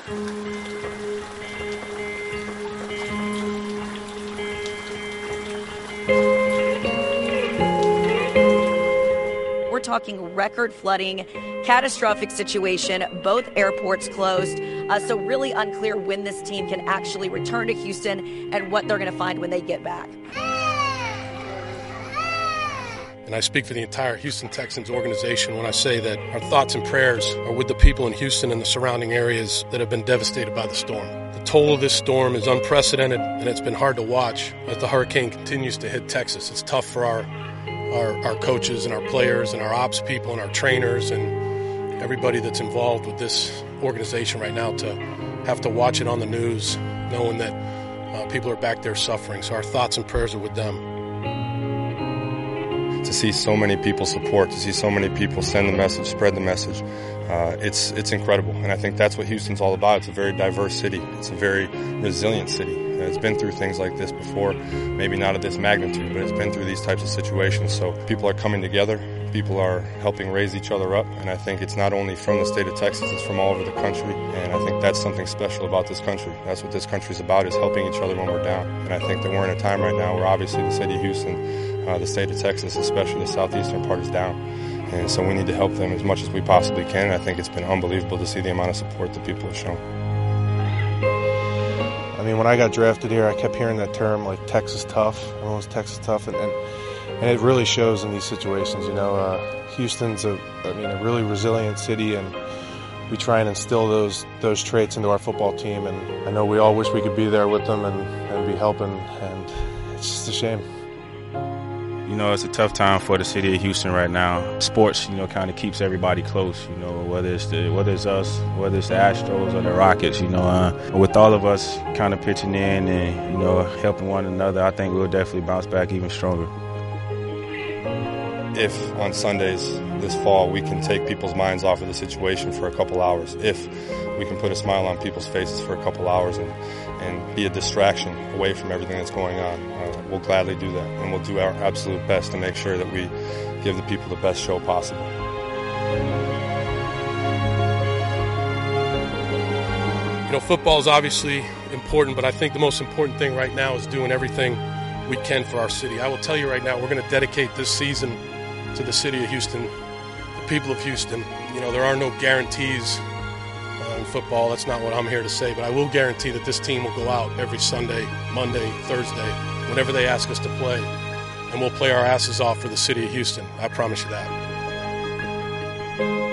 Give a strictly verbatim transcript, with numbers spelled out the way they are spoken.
We're talking record flooding, catastrophic situation, both airports closed. Uh, so really unclear when this team can actually return to Houston and what they're going to find when they get back. And I speak for the entire Houston Texans organization when I say that our thoughts and prayers are with the people in Houston and the surrounding areas that have been devastated by the storm. The toll of this storm is unprecedented, and it's been hard to watch as the hurricane continues to hit Texas. It's tough for our, our, our coaches and our players and our ops people and our trainers and everybody that's involved with this organization right now to have to watch it on the news, knowing that uh, people are back there suffering. So our thoughts and prayers are with them. To see so many people support, to see so many people send the message, spread the message, uh, it's it's incredible. And I think that's what Houston's all about. It's a very diverse city. It's a very resilient city. It's been through things like this before, maybe not at this magnitude, but it's been through these types of situations. So people are coming together. People are helping raise each other up. And I think it's not only from the state of Texas, it's from all over the country. And I think that's something special about this country. That's what this country's about, is helping each other when we're down. And I think that we're in a time right now where obviously the city of Houston, uh, the state of Texas, especially the southeastern part, is down. And so we need to help them as much as we possibly can. And I think it's been unbelievable to see the amount of support that people have shown. I mean, when I got drafted here, I kept hearing that term, like Texas tough. Everyone was Texas tough, and, and and it really shows in these situations. You know, uh, Houston's a, I mean, a really resilient city, and we try and instill those those traits into our football team. And I know we all wish we could be there with them and, and be helping, and it's just a shame. You know, it's a tough time for the city of Houston right now. Sports, you know, kind of keeps everybody close, you know, whether it's the, whether it's us, whether it's the Astros or the Rockets, you know. Uh, with all of us kind of pitching in and, you know, helping one another, I think we'll definitely bounce back even stronger. If on Sundays this fall we can take people's minds off of the situation for a couple hours, if we can put a smile on people's faces for a couple hours and, and be a distraction away from everything that's going on, uh, we'll gladly do that. And we'll do our absolute best to make sure that we give the people the best show possible. You know, football is obviously important, but I think the most important thing right now is doing everything we can for our city. I will tell you right now, we're going to dedicate this season to the city of Houston, the people of Houston. You know, there are no guarantees uh, in football. That's not what I'm here to say, but I will guarantee that this team will go out every Sunday, Monday, Thursday, whenever they ask us to play, and we'll play our asses off for the city of Houston. I promise you that.